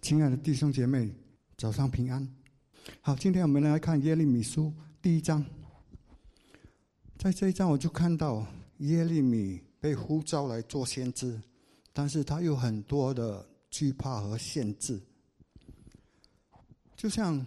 亲爱的弟兄姐妹，早上平安。好，今天我们来看耶利米书第1章。在这一章我就看到耶利米被呼召来做先知，但是他有很多的惧怕和限制。就像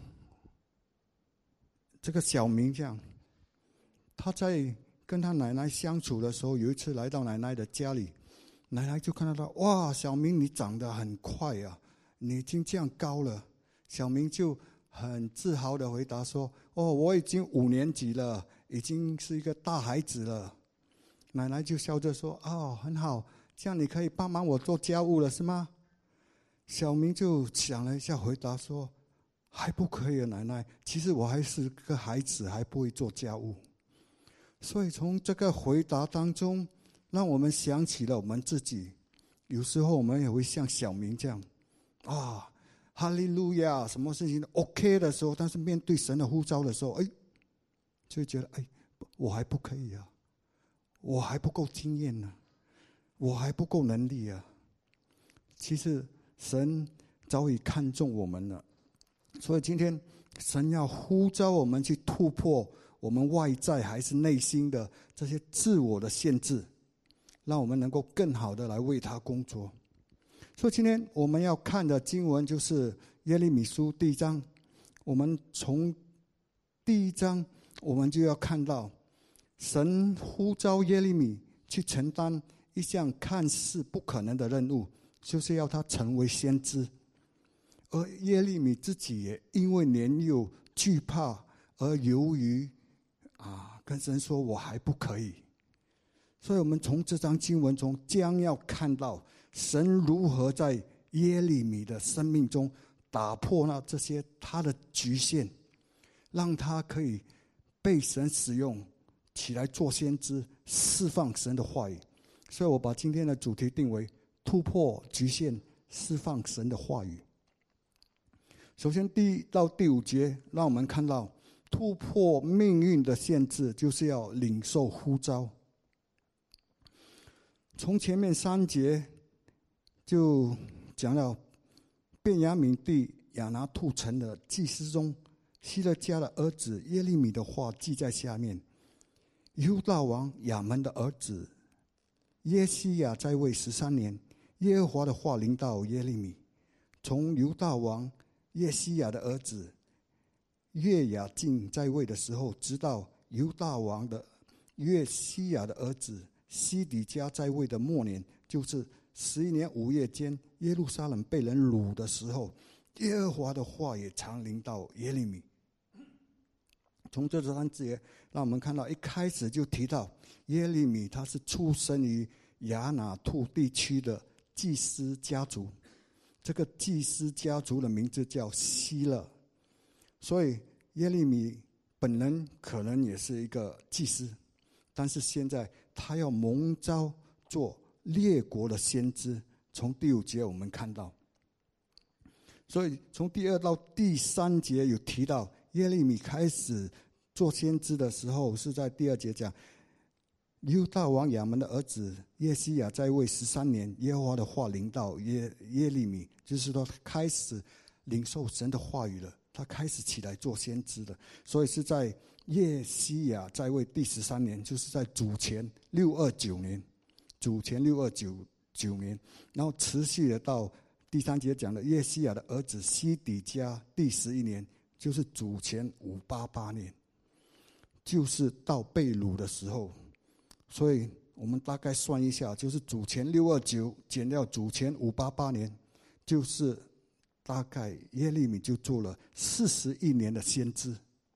这个小明这样，他在跟他奶奶相处的时候，有一次来到奶奶的家里，奶奶就看到他，哇，小明你长得很快啊，你已经这样高了。小明就很自豪地回答说，哦，我已经5年级了，已经是一个大孩子了。奶奶就笑着说，哦，很好，这样你可以帮忙我做家务了是吗？小明就想了一下回答说，还不可以啊，奶奶，其实我还是个孩子，还不会做家务。所以从这个回答当中，让我们想起了我们自己，有时候我们也会像小明这样啊，哈利路亚，什么事情都 OK 的时候，但是面对神的呼召的时候，就会觉得我还不可以啊，我还不够经验呢，我还不够能力啊。其实神早已看重我们了，所以今天神要呼召我们去突破我们外在还是内心的这些自我的限制，让我们能够更好的来为他工作。所以今天我们要看的经文就是耶利米书第1章。我们从第1章我们就要看到神呼召耶利米去承担一项看似不可能的任务，就是要他成为先知。而耶利米自己也因为年幼惧怕而犹豫跟神说我还不可以。所以我们从这章经文中将要看到神如何在耶利米的生命中打破了这些他的局限，让他可以被神使用起来做先知，释放神的话语。所以我把今天的主题定为突破局限，释放神的话语。首先第1到第5节让我们看到突破命运的限制，就是要领受呼召。从前面3节就讲到便雅悯地亚拿兔城的祭司中希勒家的儿子耶利米的话记在下面。犹大王亚门的儿子耶西亚在位13年，耶和华的话临到耶利米，从犹大王耶西亚的儿子约雅敬在位的时候，直到犹大王的约西亚的儿子西底家在位的末年，就是11年5月间，耶路撒冷被人掳的时候，耶和华的话也常临到耶利米。从这3节让我们看到，一开始就提到耶利米他是出生于亚拿兔地区的祭司家族，这个祭司家族的名字叫希勒。所以耶利米本人可能也是一个祭司，但是现在他要蒙召做列国的先知。从第5节我们看到，所以从第2到第3节有提到耶利米开始做先知的时候，是在第2节讲犹大王亚门的儿子耶西亚在位13年，耶和华的话临到耶利米，就是说他开始领受神的话语了，他开始起来做先知的。所以是在耶西亚在位第13年，就是在主前629年，然后持续的到第3节讲的耶西亚的儿子西底家第11年，就是主前588年，就是到被掳的时候。所以我们大概算一下，就是主前629减掉主前588年，就是大概耶利米就做了41年的先知。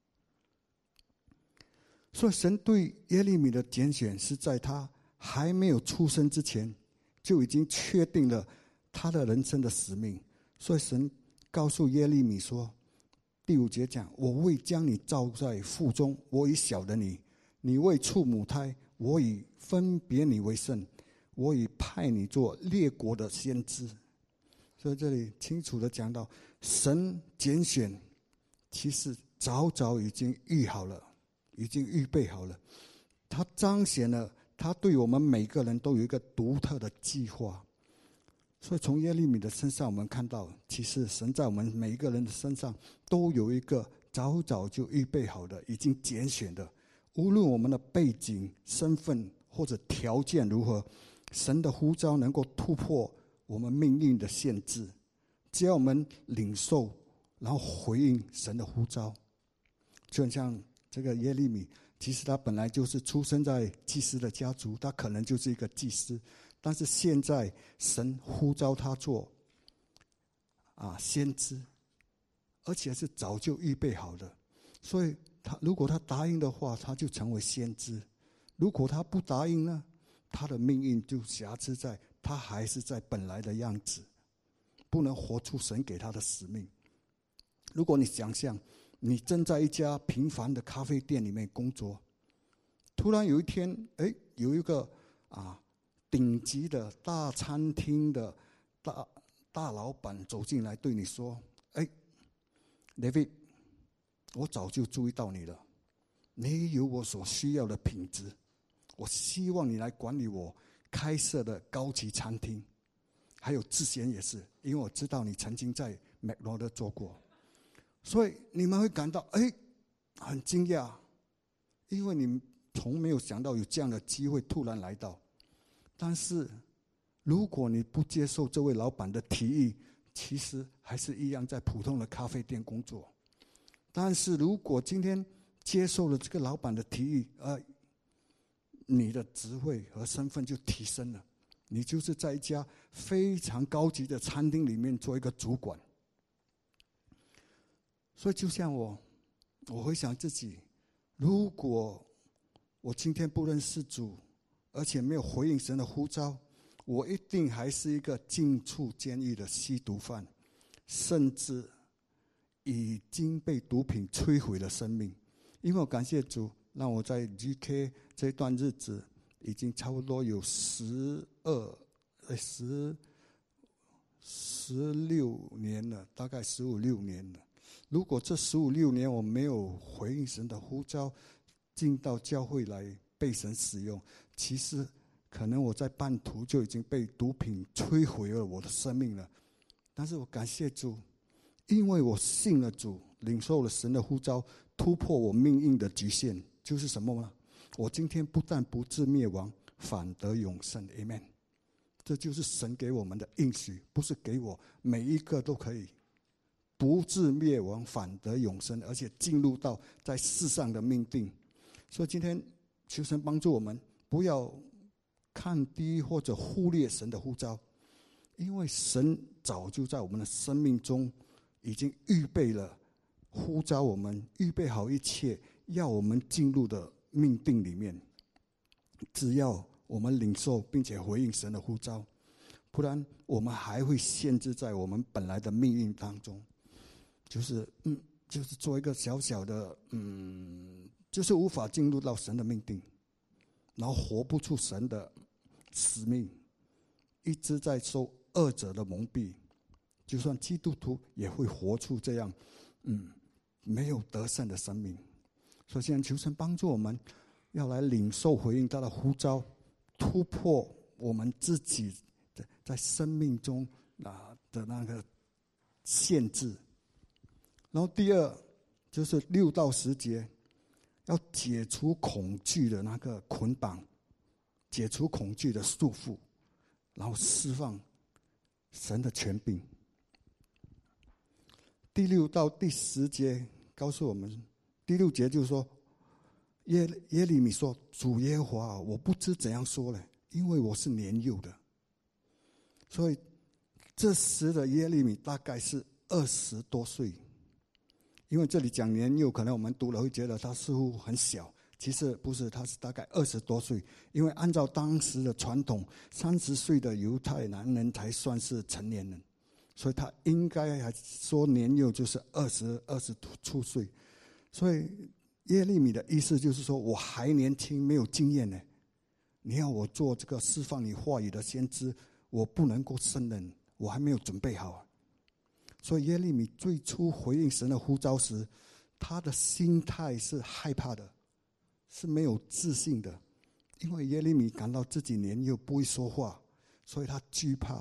所以神对耶利米的拣选是在他还没有出生之前就已经确定了他的人生的使命。所以神告诉耶利米说，第5节讲，我未将你造在腹中，我已晓得你，你未出母胎，我已分别你为圣，我已派你做列国的先知。所以这里清楚的讲到，神拣选其实早早已经预好了，已经预备好了。他彰显了他对我们每个人都有一个独特的计划。 所以从耶利米的身上，我们看到，其实神在我们每一个人的身上都有一个早早就预备好的、已经拣选的。无论我们的背景、身份或者条件如何，神的呼召能够突破我们命运的限制。只要我们领受，然后回应神的呼召，就很像这个耶利米，其实他本来就是出生在祭司的家族，他可能就是一个祭司。但是现在神呼召他做先知，而且是早就预备好的，所以如果他答应的话，他就成为先知；如果他不答应呢，他的命运就瑕疵在他还是在本来的样子，不能活出神给他的使命。如果你想象你正在一家平凡的咖啡店里面工作，突然有一天，有一个顶级的大餐厅的大老板走进来对你说：“David， 我早就注意到你了，你有我所需要的品质，我希望你来管理我开设的高级餐厅，还有之前也是，因为我知道你曾经在麦罗德做过，所以你们会感到很惊讶，因为你们从没有想到有这样的机会突然来到。但是如果你不接受这位老板的提议，其实还是一样在普通的咖啡店工作。但是如果今天接受了这个老板的提议，你的职位和身份就提升了，你就是在一家非常高级的餐厅里面做一个主管。所以就像我回想自己，如果我今天不认识主，而且没有回应神的呼召，我一定还是一个进出监狱的吸毒犯，甚至已经被毒品摧毁了生命。因为我感谢主，让我在 GK 这段日子已经差不多有16年了，大概15、16年了。如果这15、16年我没有回应神的呼召，进到教会来被神使用，其实可能我在半途就已经被毒品摧毁了我的生命了。但是我感谢主，因为我信了主，领受了神的呼召，突破我命运的局限，就是什么呢？我今天不但不至灭亡，反得永生。 Amen。 这就是神给我们的应许，不是给我每一个都可以不至灭亡，反得永生，而且进入到在世上的命定。所以今天求神帮助我们，不要看低或者忽略神的呼召，因为神早就在我们的生命中已经预备了呼召我们，预备好一切要我们进入的命定里面。只要我们领受并且回应神的呼召，不然我们还会限制在我们本来的命运当中，就是做一个小小的就是无法进入到神的命定，然后活不出神的使命，一直在受恶者的蒙蔽。就算基督徒也会活出这样没有得胜的生命。所以现在求神帮助我们，要来领受回应他的呼召，突破我们自己在生命中的那个限制。然后第二就是6到10节，要解除恐惧的那个捆绑，解除恐惧的束缚，然后释放神的权柄。第6到第10节告诉我们，第6节就是说，耶利米说：“主耶和华，我不知怎样说了，因为我是年幼的。”所以这时的耶利米大概是20多岁。因为这里讲年幼，可能我们读了会觉得他似乎很小，其实不是，他是大概20多岁。因为按照当时的传统，30岁的犹太男人才算是成年人，所以他应该还说年幼就是20出岁。所以耶利米的意思就是说，我还年轻，没有经验呢。你要我做这个释放你话语的先知，我不能够胜任，我还没有准备好。所以耶利米最初回应神的呼召时，他的心态是害怕的，是没有自信的。因为耶利米感到自己年幼不会说话，所以他惧怕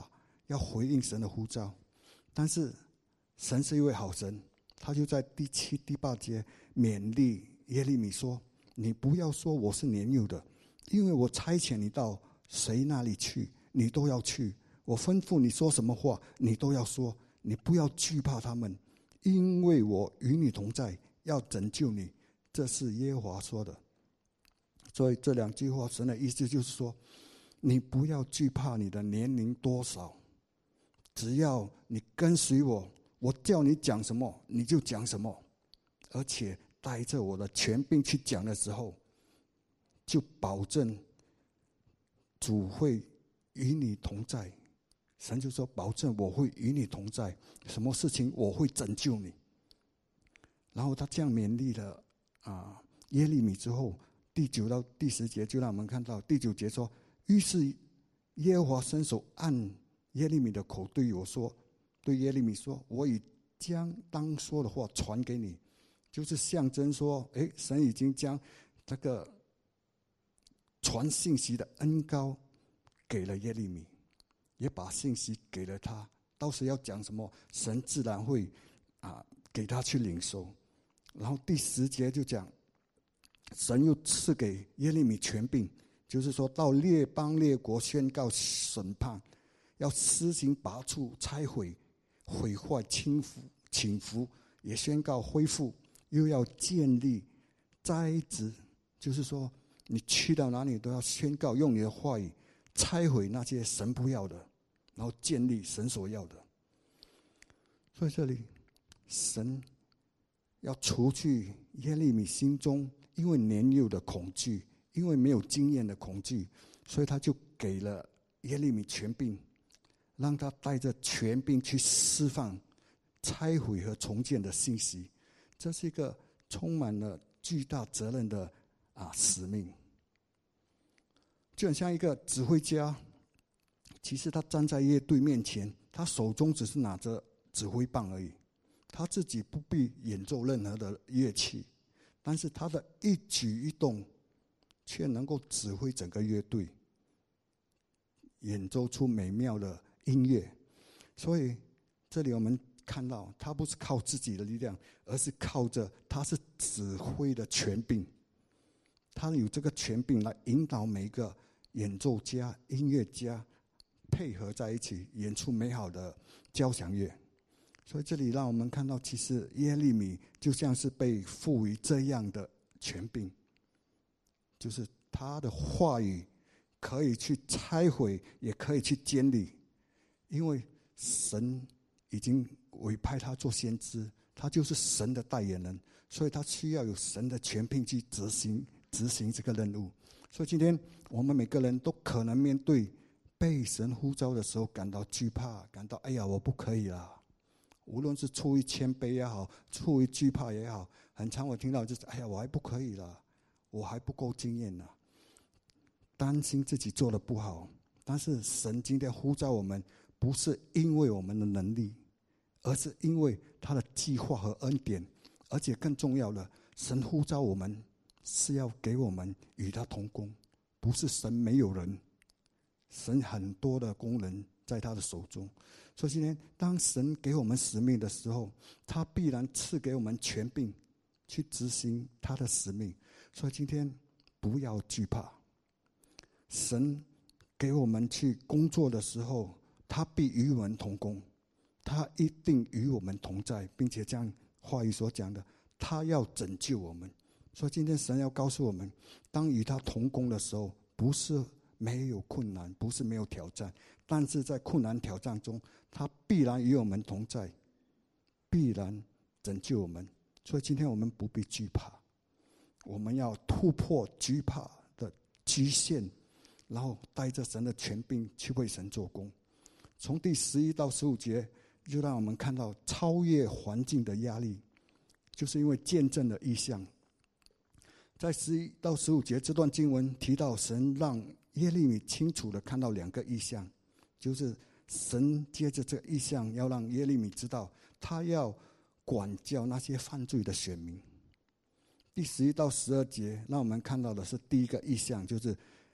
要回应神的呼召。但是神是一位好神，他就在第7、第8节勉励耶利米说：你不要说我是年幼的，因为我差遣你到谁那里去，你都要去。我吩咐你说什么话，你都要说。你不要惧怕他们，因为我与你同在，要拯救你。这是耶和华说的。所以这2句话，神的意思就是说，你不要惧怕你的年龄多少，只要你跟随我，我叫你讲什么你就讲什么，而且带着我的权柄去讲的时候，就保证主会与你同在。神就说保证我会与你同在，什么事情我会拯救你。然后他这样勉励了耶利米之后，第9到第10节就让我们看到，第9节说：于是耶和华伸手按耶利米的口对耶利米说：我已将当说的话传给你。就是象征说，神已经将这个传信息的恩膏给了耶利米，也把信息给了他，到时要讲什么，神自然会给他去领受。然后第10节就讲，神又赐给耶利米权柄，就是说到列邦列国宣告审判，要施行拔除、拆毁、毁坏、倾覆，也宣告恢复，又要建立栽植，就是说你去到哪里都要宣告，用你的话语拆毁那些神不要的，然后建立神所要的。所以这里神要除去耶利米心中因为年幼的恐惧，因为没有经验的恐惧，所以他就给了耶利米权柄，让他带着权柄去释放拆毁和重建的信息。这是一个充满了巨大责任的使命。就很像一个指挥家，其实他站在乐队面前，他手中只是拿着指挥棒而已，他自己不必演奏任何的乐器，但是他的一举一动却能够指挥整个乐队演奏出美妙的音乐。所以这里我们看到，他不是靠自己的力量，而是靠着他是指挥的权柄，他有这个权柄来引导每一个演奏家、音乐家配合在一起，演出美好的交响乐。所以这里让我们看到，其实耶利米就像是被赋予这样的权柄，就是他的话语可以去拆毁，也可以去建立，因为神已经委派他做先知，他就是神的代言人，所以他需要有神的权柄去执行这个任务。所以今天我们每个人都可能面对被神呼召的时候感到惧怕，感到哎呀我不可以啦。无论是出于谦卑也好，出于惧怕也好，很常我听到就是哎呀我还不可以啦，我还不够经验啦，担心自己做得不好。但是神今天呼召我们，不是因为我们的能力，而是因为他的计划和恩典。而且更重要的，神呼召我们是要给我们与他同工，不是神没有人，神很多的工人在他的手中。所以今天当神给我们使命的时候，他必然赐给我们权柄去执行他的使命。所以今天不要惧怕，神给我们去工作的时候，他必与我们同工，他一定与我们同在，并且这样话语所讲的，他要拯救我们。所以今天神要告诉我们，当与他同工的时候，不是没有困难，不是没有挑战，但是在困难挑战中，他必然与我们同在，必然拯救我们。所以今天我们不必惧怕，我们要突破惧怕的局限，然后带着神的权柄去为神做工。从第11到15节就让我们看到超越环境的压力，就是因为见证的意象。在11到15节这段经文提到，神让耶利米清楚地看到2个异象，就是神借着这个异象要让耶利米知道，他要管教那些犯罪的选民。第11到12节让我们看到的是第一个异象，就是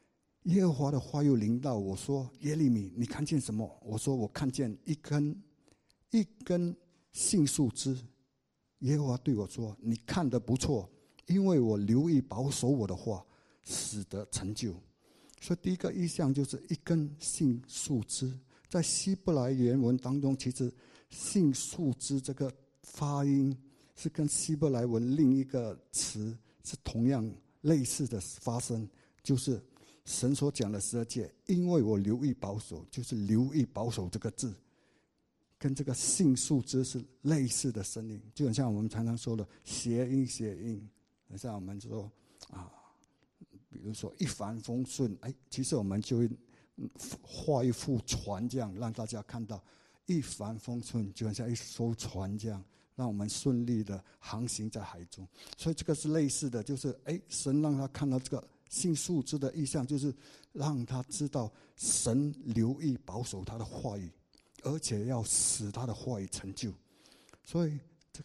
耶和华的话又临到我说：耶利米，你看见什么？我说：我看见一根杏树枝。耶和华对我说：你看得不错，因为我留意保守我的话，使得成就。所以第一个意象就是一根杏树枝。在希伯来原文当中，其实杏树枝这个发音是跟希伯来文另一个词是同样类似的发声，就是神所讲的12诫，因为我留意保守，就是留意保守这个字，跟这个杏树枝是类似的声音，就很像我们常常说的谐音，很像我们说比如说一帆风顺，其实我们就会画一幅船这样让大家看到，一帆风顺就很像一艘船这样，让我们顺利的航行在海中。所以这个是类似的，就是神让他看到这个杏树枝的意象，就是让他知道神留意保守他的话语，而且要使他的话语成就。所以这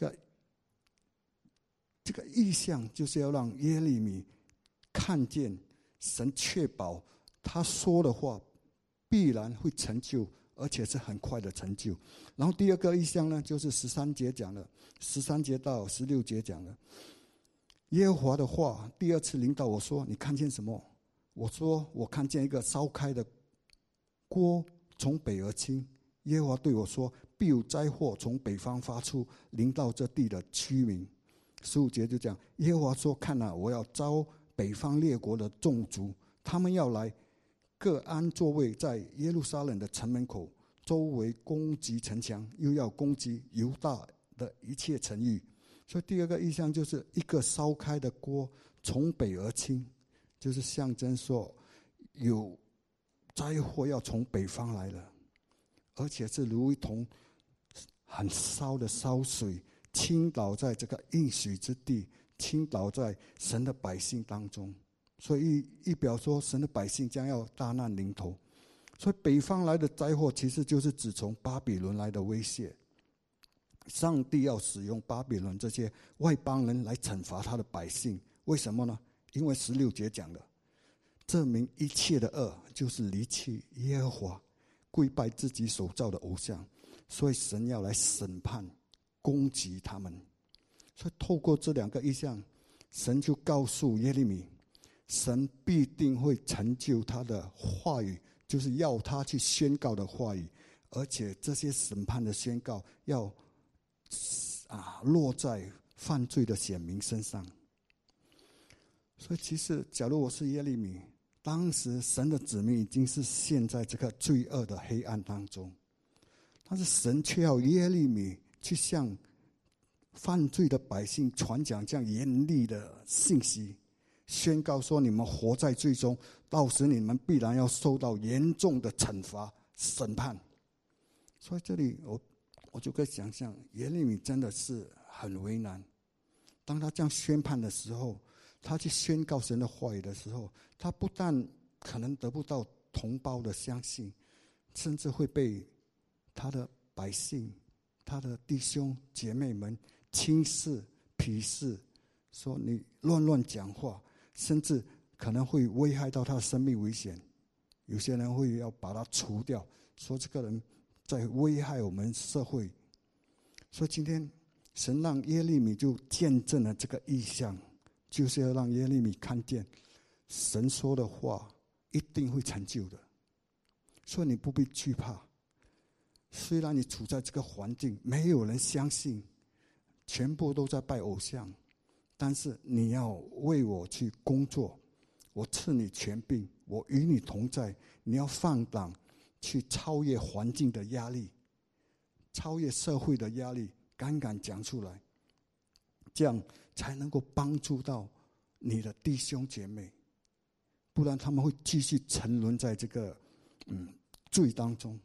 个意象就是要让耶利米看见神确保他说的话必然会成就，而且是很快的成就。然后第二个意象呢，就是13节讲的，13节到16节讲的，耶和华的话第二次临到我说：你看见什么？我说：我看见一个烧开的锅从北而倾。耶和华对我说：必有灾祸从北方发出，临到这地的居民。15节就讲，耶和华说：看啊，我要招北方列国的众族，他们要来，各安座位在耶路撒冷的城门口，周围攻击城墙，又要攻击犹大的一切城邑。所以第二个意象就是一个烧开的锅从北而倾，就是象征说有灾祸要从北方来了，而且是如同很烧的烧水倾倒在这个应许之地，倾倒在神的百姓当中。所以一表说神的百姓将要大难临头。所以北方来的灾祸其实就是指从巴比伦来的威胁，上帝要使用巴比伦这些外邦人来惩罚他的百姓。为什么呢？因为16节讲的，证明一切的恶就是离弃耶和华，跪拜自己所造的偶像，所以神要来审判攻击他们。所以透过这两个意象，神就告诉耶利米，神必定会成就他的话语，就是要他去宣告的话语，而且这些审判的宣告要落在犯罪的选民身上。所以其实假如我是耶利米，当时神的子民已经是陷在这个罪恶的黑暗当中，但是神却要耶利米去向犯罪的百姓传讲这样严厉的信息，宣告说你们活在罪中，到时你们必然要受到严重的惩罚审判。所以这里我就可以想象耶利米真的是很为难。当他这样宣判的时候，他去宣告神的话语的时候，他不但可能得不到同胞的相信，甚至会被他的百姓、他的弟兄姐妹们轻视、鄙视，说你乱讲话，甚至可能会危害到他的生命危险。有些人会要把他除掉，说这个人在危害我们社会。所以今天神让耶利米就见证了这个意象，就是要让耶利米看见神说的话一定会成就的。所以你不必惧怕，虽然你处在这个环境，没有人相信，全部都在拜偶像，但是你要为我去工作，我赐你权柄，我与你同在。你要放胆去超越环境的压力，超越社会的压力，敢讲出来，这样才能够帮助到你的弟兄姐妹，不然他们会继续沉沦在这个罪当中。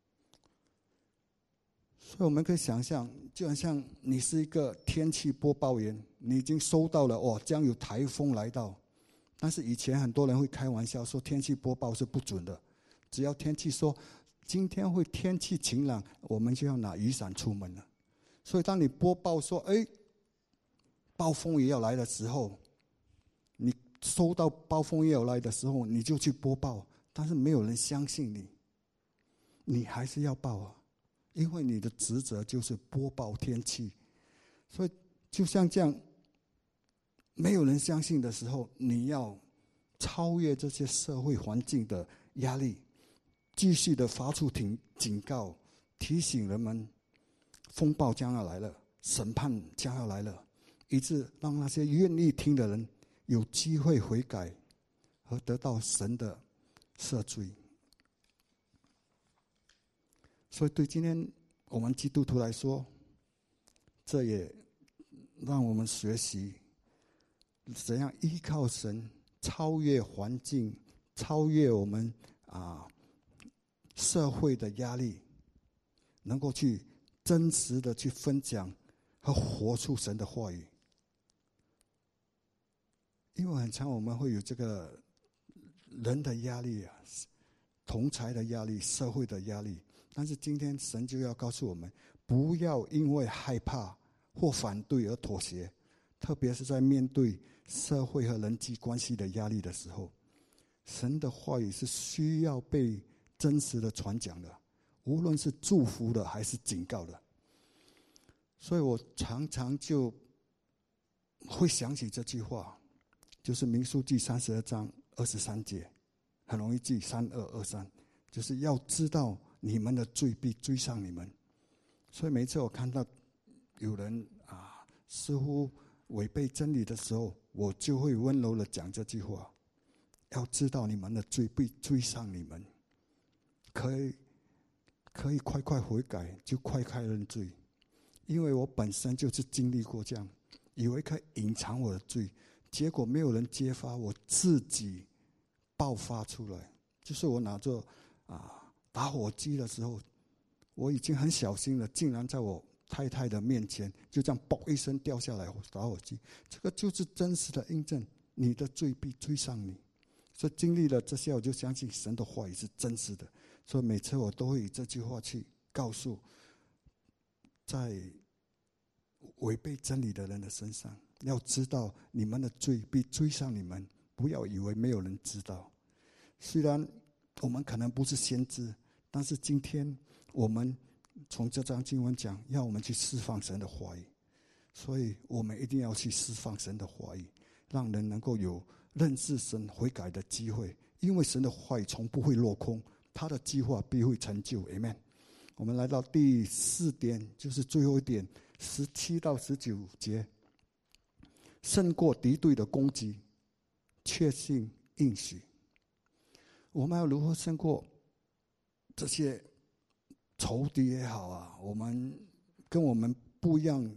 所以我们可以想象，就好像你是一个天气播报员，你已经收到了将有台风来到，但是以前很多人会开玩笑说天气播报是不准的，只要天气说今天会天气晴朗，我们就要拿雨伞出门了。所以当你播报说暴风雨要来的时候，你收到暴风要来的时候，你就去播报，但是没有人相信你，你还是要报啊，因为你的职责就是播报天气。所以就像这样，没有人相信的时候，你要超越这些社会环境的压力，继续的发出警告，提醒人们风暴将要来了，审判将要来了，以致让那些愿意听的人有机会悔改和得到神的赦罪。所以对今天我们基督徒来说，这也让我们学习怎样依靠神，超越环境，超越我们社会的压力，能够去真实的去分享和活出神的话语。因为很常我们会有这个人的压力啊，同侪的压力，社会的压力，但是今天神就要告诉我们，不要因为害怕或反对而妥协，特别是在面对社会和人际关系的压力的时候，神的话语是需要被真实的传讲的，无论是祝福的还是警告的。所以我常常就会想起这句话，就是民数记32章23节，很容易记3223，就是要知道你们的罪必追上你们。所以每次我看到有人似乎违背真理的时候，我就会温柔的讲这句话，要知道你们的罪必追上你们，可以快快悔改，就快快认罪。因为我本身就是经历过这样，以为可以隐藏我的罪，结果没有人揭发，我自己爆发出来。就是我拿着打火机的时候，我已经很小心了，竟然在我太太的面前就这样嘣一声掉下来打火机。这个就是真实的印证，你的罪必追上你。所以经历了这些，我就相信神的话语是真实的。所以每次我都会以这句话去告诉在违背真理的人的身上，要知道你们的罪必追上你们，不要以为没有人知道。虽然我们可能不是先知，但是今天我们从这章经文讲，要我们去释放神的话语，所以我们一定要去释放神的话语，让人能够有认识神悔改的机会。因为神的话语从不会落空，他的计划必会成就。 Amen。 我们来到第4点，就是最后一点，17到19节，胜过敌对的攻击，确信应许。我们要如何胜过这些仇敌也好我们跟我们不一样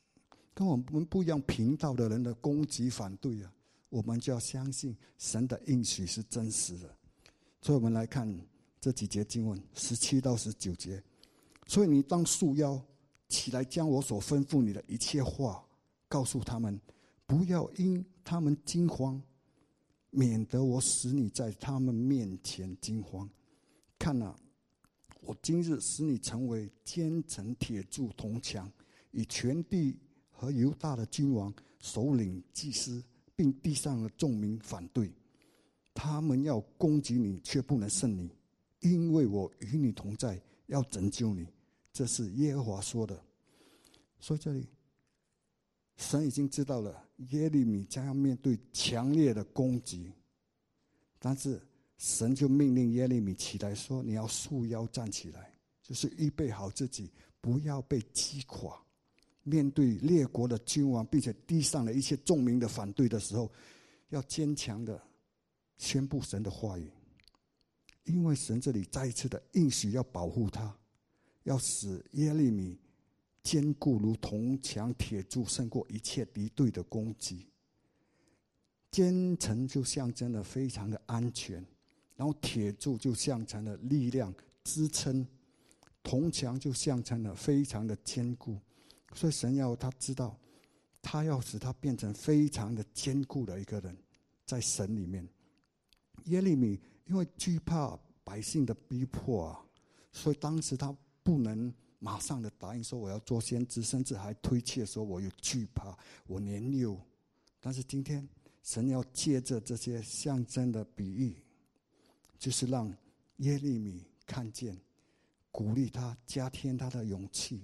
频道的人的攻击反对我们就要相信神的应许是真实的。所以我们来看这几节经文，17到19节。所以你当束腰起来，将我所吩咐你的一切话告诉他们，不要因他们惊慌，免得我使你在他们面前惊慌。看我今日使你成为坚城铁柱铜墙，以全地和犹大的君王、首领、祭司，并地上的众民反对。他们要攻击你，却不能胜你，因为我与你同在，要拯救你。这是耶和华说的。所以这里神已经知道了耶利米将要面对强烈的攻击，但是神就命令耶利米起来说，你要束腰站起来，就是预备好自己，不要被击垮。面对列国的君王，并且地上的一切众民的反对的时候，要坚强的宣布神的话语。因为神这里再一次的应许要保护他，要使耶利米坚固如铜墙铁柱，胜过一切敌对的攻击。坚城就象征了非常的安全，然后铁柱就象征了力量支撑，铜墙就象征了非常的坚固。所以神要他知道，他要使他变成非常的坚固的一个人，在神里面。耶利米因为惧怕百姓的逼迫所以当时他不能马上的答应说我要做先知，甚至还推却说我有惧怕，我年幼。但是今天神要借着这些象征的比喻，就是让耶利米看见，鼓励他，加添他的勇气。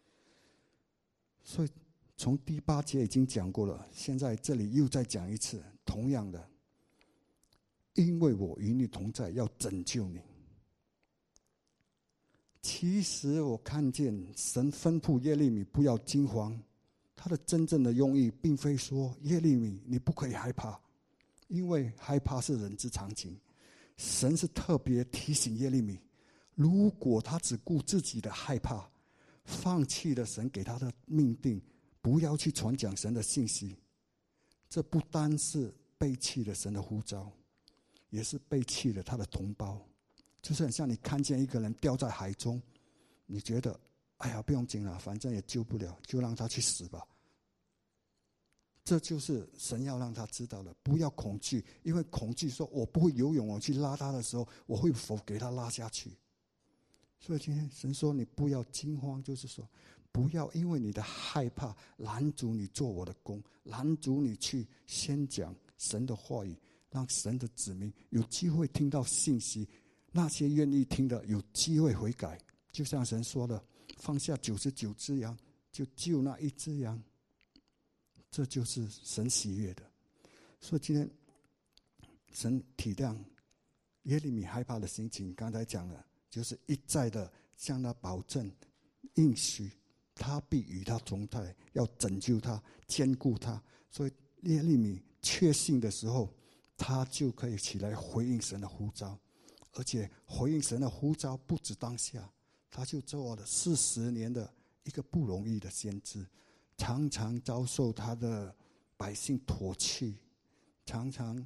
所以从第8节已经讲过了，现在这里又再讲一次，同样的，因为我与你同在，要拯救你。其实我看见神吩咐耶利米不要惊慌，他的真正的用意并非说耶利米你不可以害怕，因为害怕是人之常情。神是特别提醒耶利米，如果他只顾自己的害怕，放弃了神给他的命定，不要去传讲神的信息，这不单是背弃了神的呼召，也是背弃了他的同胞。就是很像你看见一个人掉在海中，你觉得哎呀不用紧了，反正也救不了，就让他去死吧。这就是神要让他知道的，不要恐惧，因为恐惧说我不会游泳，我去拉他的时候，我会否给他拉下去。所以今天神说你不要惊慌，就是说不要因为你的害怕拦阻你做我的工，拦阻你去宣讲神的话语，让神的子民有机会听到信息，那些愿意听的有机会悔改。就像神说的，放下99只羊，就救那一只羊，这就是神喜悦的。所以今天神体谅耶利米害怕的心情，刚才讲了，就是一再的向他保证应许他必与他同在，要拯救他，兼顾他。所以耶利米确信的时候，他就可以起来回应神的呼召。而且回应神的呼召不止当下，他就做了40年的一个不容易的先知，常常遭受他的百姓唾弃，常常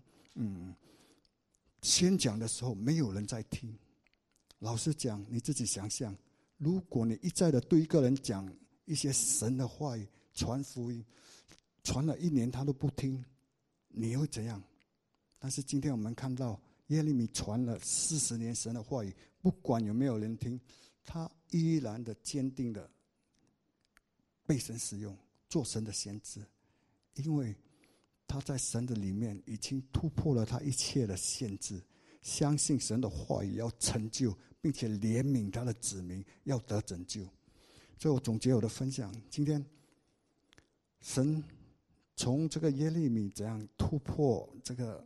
宣讲的时候没有人在听。老实讲，你自己想象，如果你一再的对一个人讲一些神的话语，传福音，传了1年他都不听，你会怎样？但是今天我们看到耶利米传了40年神的话语，不管有没有人听，他依然的坚定的被神使用，做神的先知，因为他在神的里面已经突破了他一切的限制，相信神的话语要成就，并且怜悯他的子民要得拯救。所以我总结我的分享，今天神从这个耶利米怎样突破这个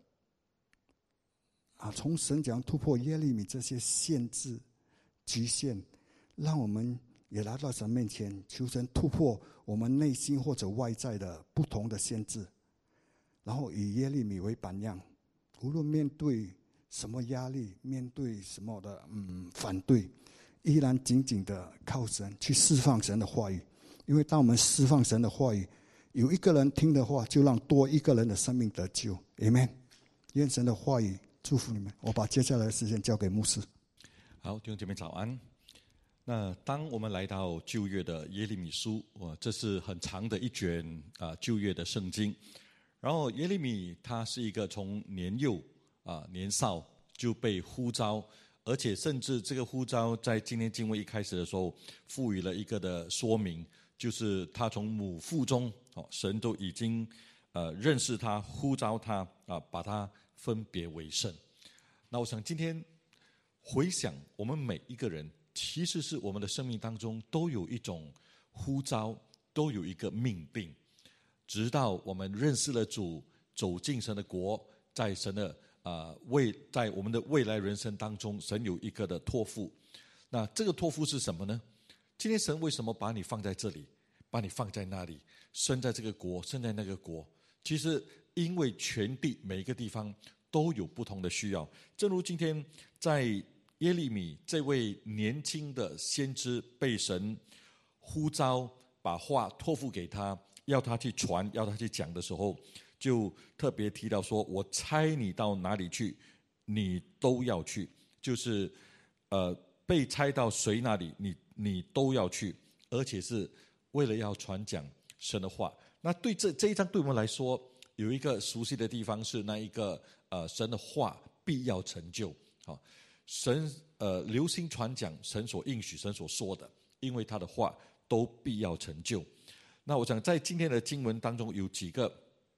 从神讲突破耶利米这些限制局限，让我们也来到神面前，求神突破我们内心或者外在的不同的限制，然后以耶利米为榜样，无论面对什么压力，面对什么的反对，依然紧紧的靠神去释放神的话语。因为当我们释放神的话语，有一个人听的话，就让多一个人的生命得救。 Amen。 愿神的话语祝福你们。我把接下来的时间交给牧师。 好，弟兄姐妹早安。那当我们来到旧约的耶利米书，这是很长的一卷旧约的圣经。然后耶利米他是一个从年幼年少就被呼召，而且甚至这个呼召在今天经文一开始的时候赋予了一个的说明，就是他从母腹中神都已经认识他，呼召他把他分别为圣。那我想今天回想我们每一个人，其实是我们的生命当中都有一种呼召，都有一个命定，直到我们认识了主，走进神的国，在神的在我们的未来人生当中，神有一个的托付。那这个托付是什么呢？今天神为什么把你放在这里，把你放在那里，生在这个国，生在那个国？其实因为全地每一个地方都有不同的需要。正如今天在耶利米这位年轻的先知被神呼召，把话托付给他，要他去传，要他去讲的时候，就特别提到说，我差你到哪里去，你都要去，就是被差到谁那里，你都要去，而且是为了要传讲神的话。那对这一章对我们来说，有一个熟悉的地方是那一个神的话必要成就。神留心传讲神所应许、神所说的，因为他的话都必要成就。那我想在今天的经文当中有几个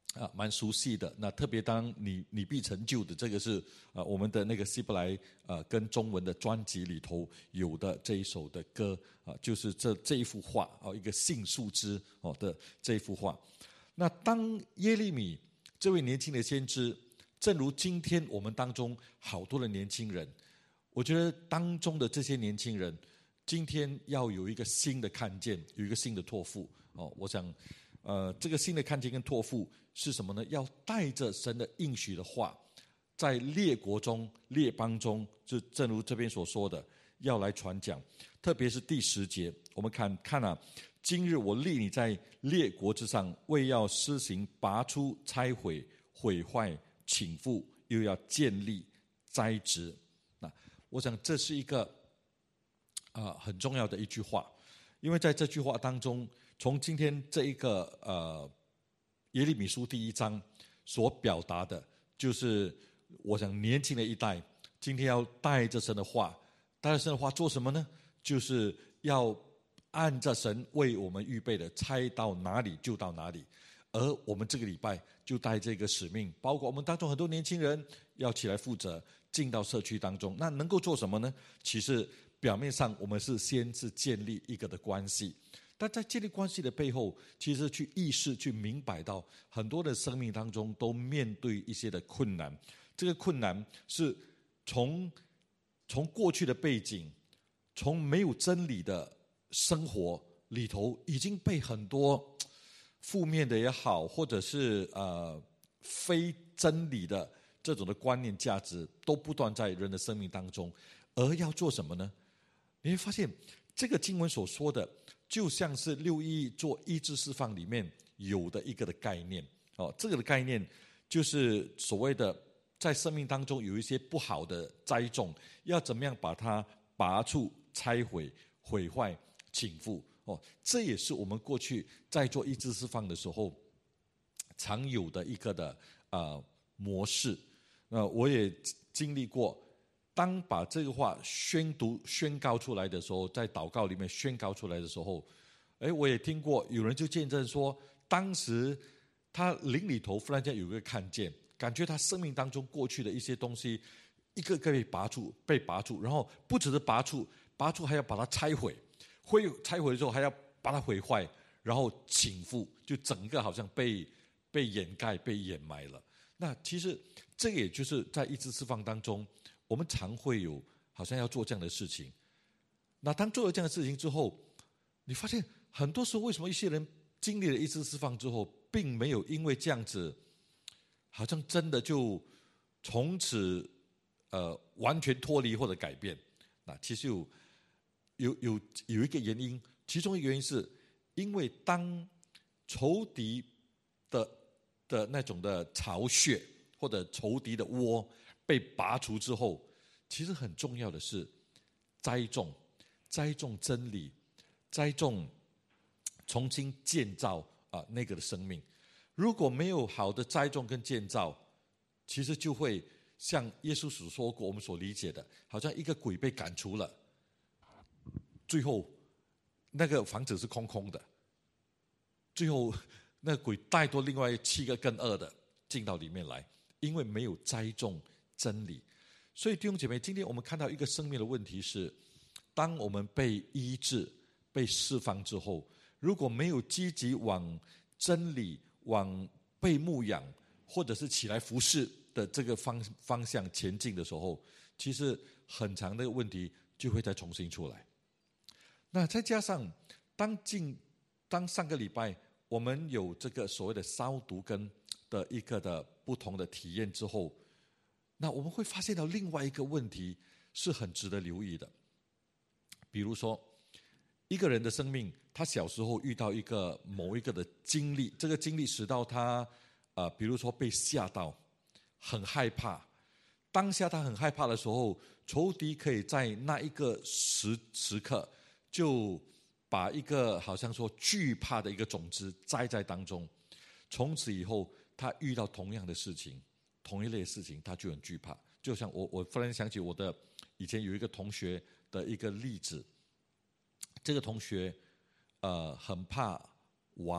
蛮熟悉的。那特别当你必成就的，这个是我们的那个希伯来跟中文的专辑里头有的这一首的歌就是这一幅画一个杏树枝的这一幅画。那当耶利米这位年轻的先知，正如今天我们当中好多的年轻人，我觉得当中的这些年轻人，今天要有一个新的看见，有一个新的托付我想这个新的看见跟托付是什么呢？要带着神的应许的话，在列国中、列邦中，就正如这边所说的，要来传讲。特别是第10节，我们看今日我立你在列国之上，为要施行拔出、拆毁、毁坏、倾覆，又要建立、栽植。那我想这是一个很重要的一句话，因为在这句话当中，从今天这一个耶利米书第1章所表达的，就是我想年轻的一代今天要带着神的话，带着神的话做什么呢？就是要按着神为我们预备的，拆到哪里就到哪里。而我们这个礼拜就带这个使命，包括我们当中很多年轻人要起来负责，进到社区当中。那能够做什么呢？其实表面上我们先是建立一个的关系，但在建立关系的背后，其实去意识、去明白到很多的生命当中都面对一些的困难。这个困难是从过去的背景，从没有真理的生活里头，已经被很多负面的也好，或者是非真理的这种的观念价值，都不断在人的生命当中。而要做什么呢？你会发现这个经文所说的，就像是611做医治释放里面有的一个的概念这个的概念就是所谓的在生命当中有一些不好的栽种，要怎么样把它拔出、拆毁、毁坏、倾覆这也是我们过去在做医治释放的时候常有的一个的模式。我也经历过，当把这个话宣告出来的时候，在祷告里面宣告出来的时候，我也听过有人就见证说，当时他灵里头忽然间有一个看见，感觉他生命当中过去的一些东西一个个被拔出，然后不只是拔出还要把它拆毁，拆毁之后还要把它毁坏，然后倾覆，就整个好像被掩盖、被掩埋了。那其实这个也就是在医治释放当中，我们常会有好像要做这样的事情。那当做了这样的事情之后，你发现很多时候为什么一些人经历了医治释放之后，并没有因为这样子好像真的就从此完全脱离或者改变。那其实有一个原因，其中一个原因是因为当仇敌的那种的巢穴或者仇敌的窝被拔除之后，其实很重要的是栽种真理，栽种重新建造那个的生命。如果没有好的栽种跟建造，其实就会像耶稣所说过，我们所理解的，好像一个鬼被赶出了，最后那个房子是空空的，最后那个鬼带多另外7个更恶的进到里面来，因为没有栽种真理。所以弟兄姐妹，今天我们看到一个生命的问题是，当我们被医治、被释放之后，如果没有积极往真理、往被牧养，或者是起来服侍的这个方向前进的时候，其实很长的问题就会再重新出来。那再加上当上个礼拜我们有这个所谓的烧毒根的一个的不同的体验之后，那我们会发现到另外一个问题是很值得留意的。比如说一个人的生命，他小时候遇到某一个的经历，这个经历使到他比如说被吓到，很害怕。当下他很害怕的时候，仇敌可以在那一个时刻就把一个好像说惧怕的一个种子栽在当中，从此以后他遇到同样的事情，同一类的事情，他就很惧怕。就像我忽然想起我的以前有一个同学的一个例子，这个同学很怕娃娃，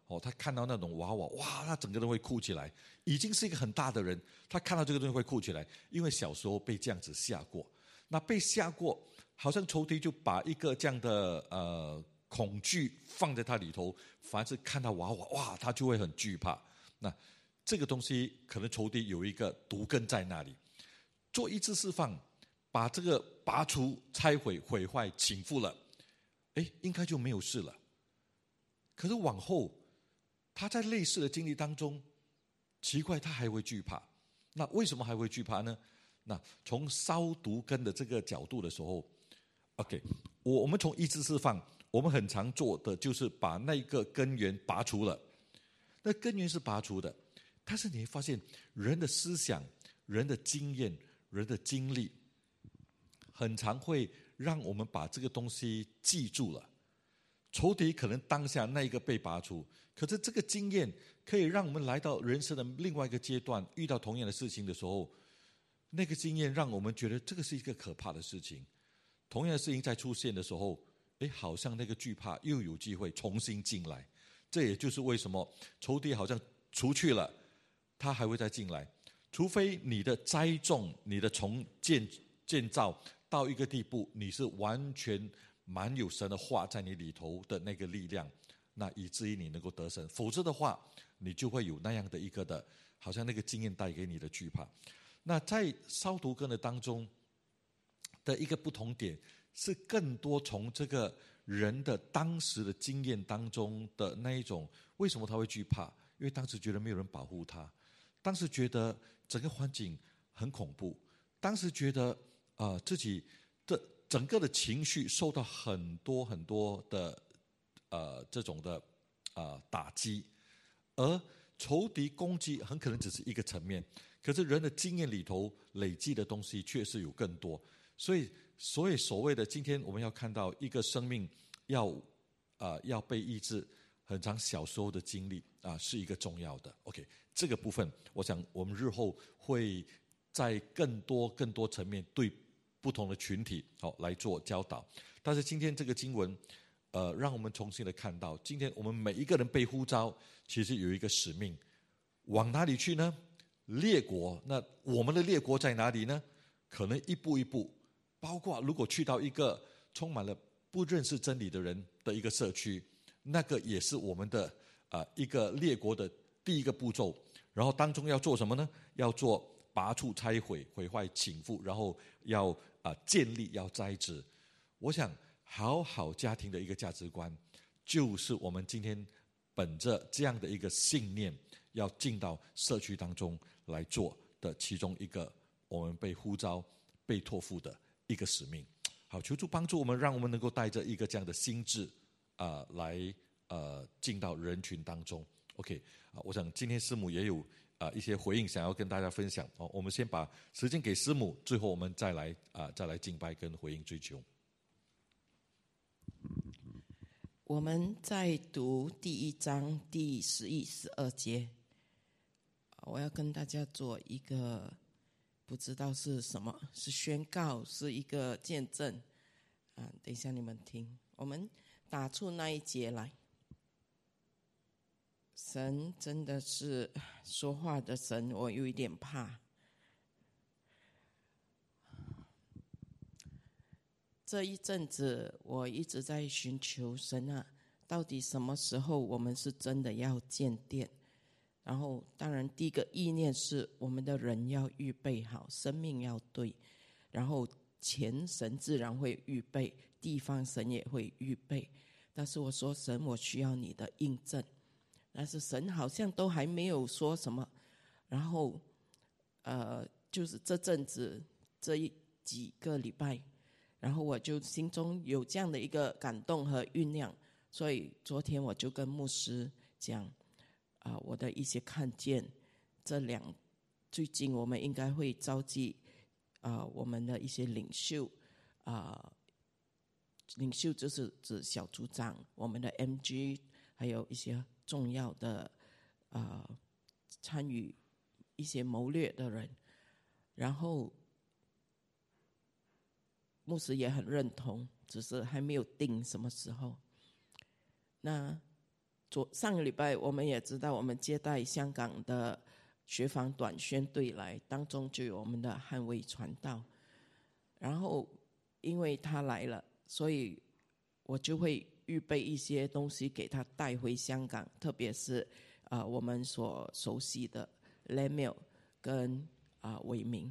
他看到那种娃娃，哇，他整个人会哭起来。已经是一个很大的人，他看到这个东西会哭起来，因为小时候被这样子吓过。那被吓过，好像仇敌就把一个这样的恐惧放在他里头，凡是看到娃娃，哇，他就会很惧怕。那这个东西可能仇敌有一个毒根在那里，做医治释放，把这个拔除、拆毁、毁坏、倾覆了，应该就没有事了。可是往后，他在类似的经历当中，奇怪，他还会惧怕。那为什么还会惧怕呢？那从烧毒根的这个角度的时候 ，OK， 我们从医治释放，我们很常做的就是把那个根源拔除了。那根源是拔除的，但是你会发现，人的思想、人的经验、人的经历，很常会让我们把这个东西记住了。仇敌可能当下那一个被拔除，可是这个经验可以让我们来到人生的另外一个阶段，遇到同样的事情的时候，那个经验让我们觉得这个是一个可怕的事情。同样的事情在出现的时候，好像那个惧怕又有机会重新进来。这也就是为什么仇敌好像除去了，他还会再进来。除非你的栽种、你的重建造到一个地步，你是完全满有神的话在你里头的那个力量，那以至于你能够得胜。否则的话，你就会有那样的一个的，好像那个经验带给你的惧怕。那在烧毒根的当中的一个不同点，是更多从这个人的当时的经验当中的那一种，为什么他会惧怕？因为当时觉得没有人保护他，当时觉得整个环境很恐怖，当时觉得自己的整个的情绪受到很多很多的这种的打击，而仇敌攻击很可能只是一个层面，可是人的经验里头累积的东西确实有更多，所以所谓的今天我们要看到一个生命要被医治，很长小时候的经历是一个重要的。OK， 这个部分我想我们日后会在更多层面对不同的群体来做教导。但是今天这个经文让我们重新的看到，今天我们每一个人被呼召，其实有一个使命，往哪里去呢？列国。那我们的列国在哪里呢？可能一步一步，包括如果去到一个充满了不认识真理的人的一个社区，那个也是我们的一个列国的第一个步骤。然后当中要做什么呢？要做拔除、拆毁、毁坏、倾覆，然后要建立、要栽植。我想好家庭的一个价值观，就是我们今天本着这样的一个信念，要进到社区当中来做的其中一个我们被呼召、被托付的一个使命。好，求主帮助我们，让我们能够带着一个这样的心志来进到人群当中。OK，我想今天师母也有一些回应想要跟大家分享。我们先把时间给师母，最后我们再来敬拜跟回应追求。 我们在读第1章第11、12节，我要跟大家做一个不知道是什么，是宣告，是一个见证等一下你们听。我们打出那一节来。神真的是说话的神，我有一点怕。这一阵子我一直在寻求神啊，到底什么时候我们是真的要建殿？然后当然第一个意念是我们的人要预备好，生命要对，然后钱神自然会预备，地方神也会预备。但是我说神，我需要你的印证，但是神好像都还没有说什么。然后就是这阵子这几个礼拜，然后我就心中有这样的一个感动和酝酿，所以昨天我就跟牧师讲我的一些看见。最近我们应该会召集我们的一些领袖领袖就是指小组长，我们的 MG， 还有一些重要的参与一些谋略的人。然后牧师也很认同，只是还没有定什么时候。那上个礼拜我们也知道，我们接待香港的学坊短宣队来，当中就有我们的汉卫传道。然后因为他来了，所以我就会预备一些东西给他带回香港，特别是我们所熟悉的 Lemuel 跟伟明。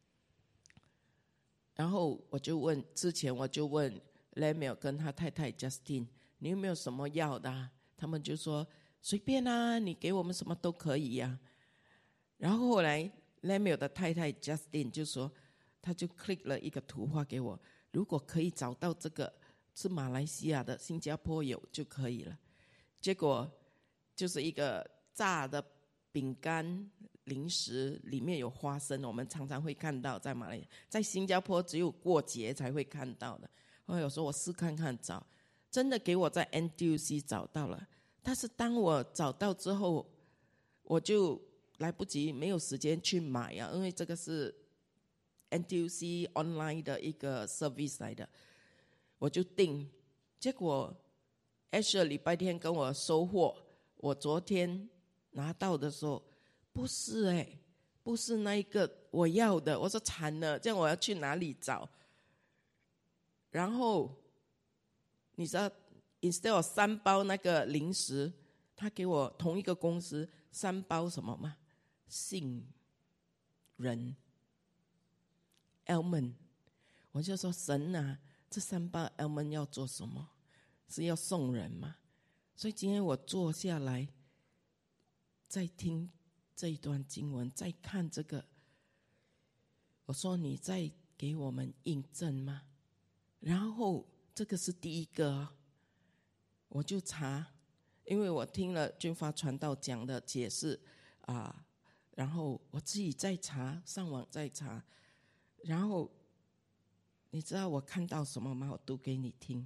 然后之前我就问 Lemuel 跟他太太 Justin， 你有没有什么要的啊？他们就说随便啊，你给我们什么都可以呀。然后后来 Lemuel 的太太 Justin 就说，他就 click 了一个图画给我，如果可以找到这个是马来西亚的，新加坡有就可以了。结果就是一个炸的饼干零食，里面有花生，我们常常会看到在马来西亚，在新加坡只有过节才会看到的。后来有时候我试看看找，真的给我在 NTUC 找到了。但是当我找到之后，我就来不及，没有时间去买啊，因为这个是 NTUC online 的一个 service 来的，我就订。结果 Asher 礼拜天跟我收货，我昨天拿到的时候，不是不是那一个我要的。我说惨了，这样我要去哪里找？然后你知道 instead of 3包那个零食，他给我同一个公司3包什么吗？杏仁 almond。 我就说神啊，这3包 almond 要做什么？是要送人吗？所以今天我坐下来再听这一段经文，再看这个，我说你再给我们印证吗？然后这个是第一个我就查，因为我听了军发传道讲的解释然后我自己再查，上网再查。然后你知道我看到什么吗？我读给你听。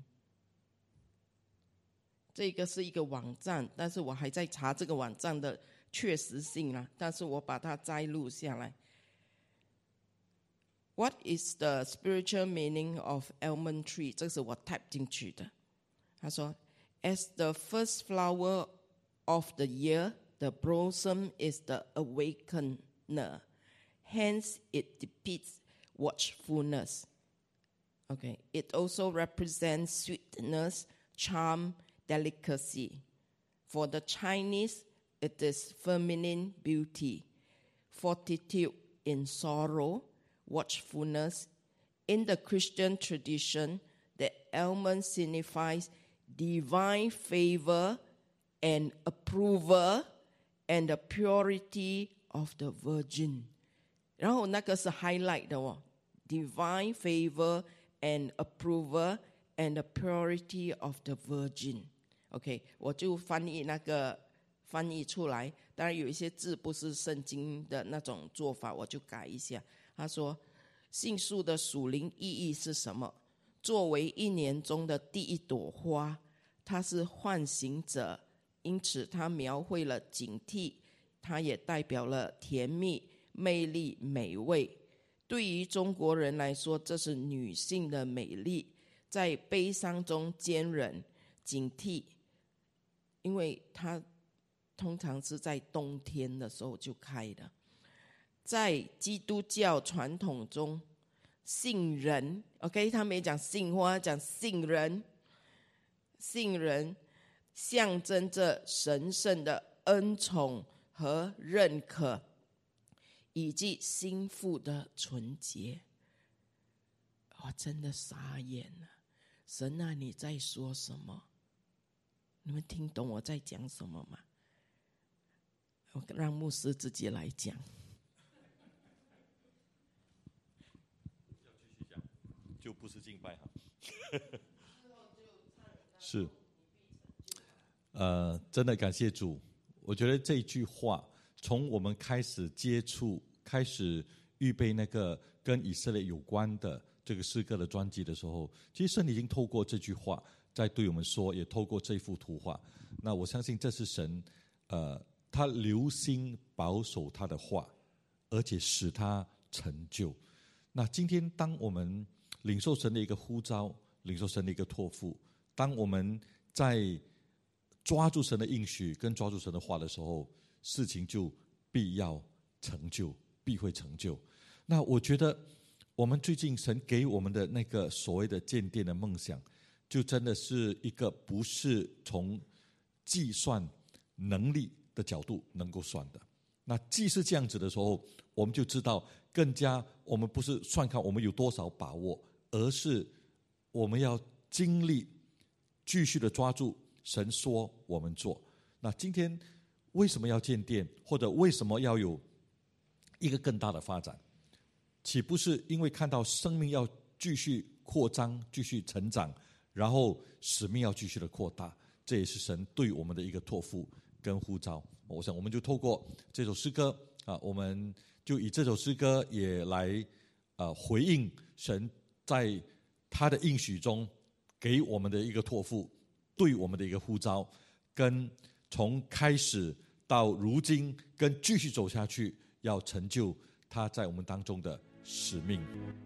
这个是一个网站，但是我还在查这个网站的确实性啦，但是我把它摘录下来。What is the spiritual meaning of almond tree？ 这是我 type 进去的。他说 As the first flower of the year, the blossom is the awakener. Hence, it depicts watchfulness. Okay. It also represents sweetness, charm, delicacy. For the Chinese, it is feminine beauty, fortitude in sorrow, watchfulness. In the Christian tradition, the almond signifies divine favor and approval and the purity of the virgin. 然后那个是 highlight 的divine favor and approval and the purity of the virgin. OK， 我就翻译出来，当然有一些字不是圣经的那种做法，我就改一下。他说杏树的属灵意义是什么？作为1年中的第一朵花，它是唤醒者，因此它描绘了警惕，它也代表了甜蜜、魅力、美味。对于中国人来说，这是女性的美丽，在悲伤中坚韧、警惕，因为它通常是在冬天的时候就开的。在基督教传统中，杏仁 OK， 他没讲杏花，讲杏仁。杏仁象征着神圣的恩宠和认可，以及心腹的纯洁。我真的傻眼了，神啊，你在说什么？你们听懂我在讲什么吗？我让牧师自己来讲。 就不是敬拜哈。是，真的感谢主。我觉得这一句话，从我们开始接触、开始预备那个跟以色列有关的这个诗歌的专辑的时候，其实神已经透过这句话在对我们说，也透过这幅图画。那我相信这是神，他留心保守他的话，而且使他成就。那今天当我们领受神的一个呼召，领受神的一个托付，当我们在抓住神的应许跟抓住神的话的时候，事情就必要成就，必会成就。那我觉得我们最近神给我们的那个所谓的建殿的梦想，就真的是一个不是从计算能力的角度能够算的。那既是这样子的时候，我们就知道更加我们不是算看我们有多少把握，而是我们要经历继续的抓住神说我们做。那今天为什么要建殿，或者为什么要有一个更大的发展，岂不是因为看到生命要继续扩张，继续成长，然后使命要继续的扩大？这也是神对我们的一个托付跟呼召。我想我们就透过这首诗歌我们就以这首诗歌也来回应神在他的应许中给我们的一个托付，对我们的一个呼召，跟从开始到如今跟继续走下去，要成就他在我们当中的使命。